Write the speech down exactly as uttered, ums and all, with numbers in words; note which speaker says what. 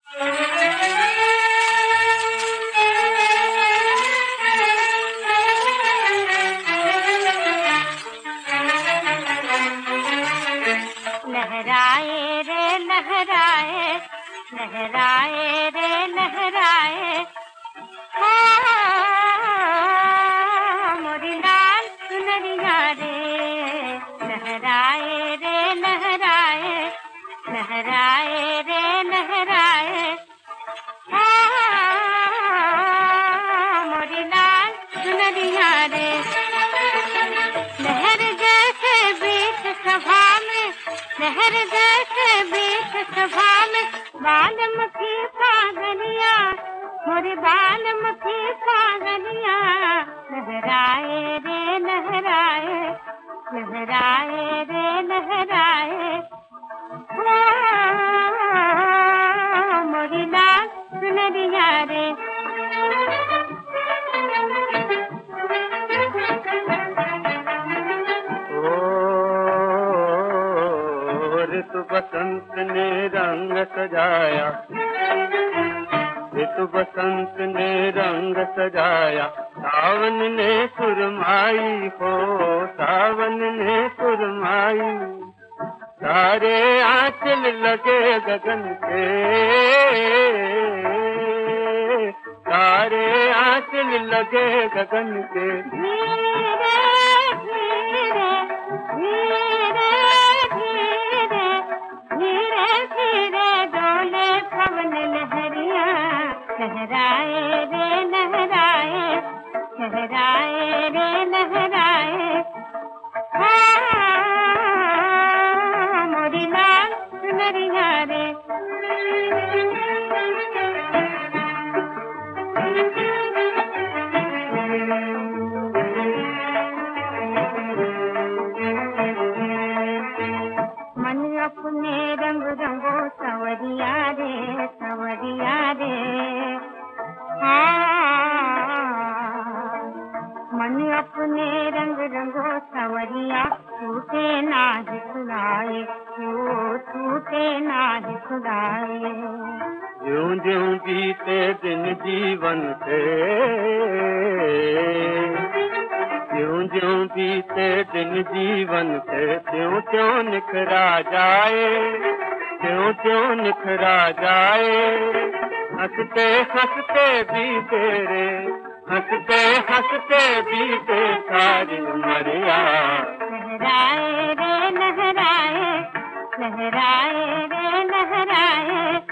Speaker 1: लहराए रे लहराए, लहराए रे लहराए, मोरी लाल चुनरिया रे। लहराए रे लहराए, लहराए रे लहराए, मोरी लाल चुनरिया रे। लहर जैसे बीच सभा में, लहर जैसे बीच सभा में, बालमुखी पागलिया, मोरे बालमुखी पागलिया। लहराए रे लहराए, लहराए रे लहराए, मोरी लाल चुनरिया रे।
Speaker 2: ऋतु बसंत ने रंग सजाया, ऋतु बसंत ने रंग सजाया, सावन ने सुरमाई हो, सावन ने सुरमाई। सारे आंचल लगे गगन के, सारे आंचल लगे गगन के।
Speaker 1: धीरे धीरे धीरे धीरे धीरे धीरे डोले पवन लहरिया। लहराए रे लहराए, लहराए रे लहराए, मोरी लाल चुनरिया रे। मन अपने रंग रंगो सवरिया रे, सवरिया रे, मन अपने रंग रंगो सवरिया। टूटे ना दिखलाए, टूटे ना दिखलाए।
Speaker 2: ज्यों ज्यों बीते दिन जीवन से, ज्यों ज्यों बीते दिन जीवन से, त्यों त्यों निखरा जाए, त्यों त्यों निखरा जाए। हंसते हंसते बीते रे, हंसते हंसते बीते सारी उमरिया।
Speaker 1: लहराए रे लहराए, लहराए रे लहराए,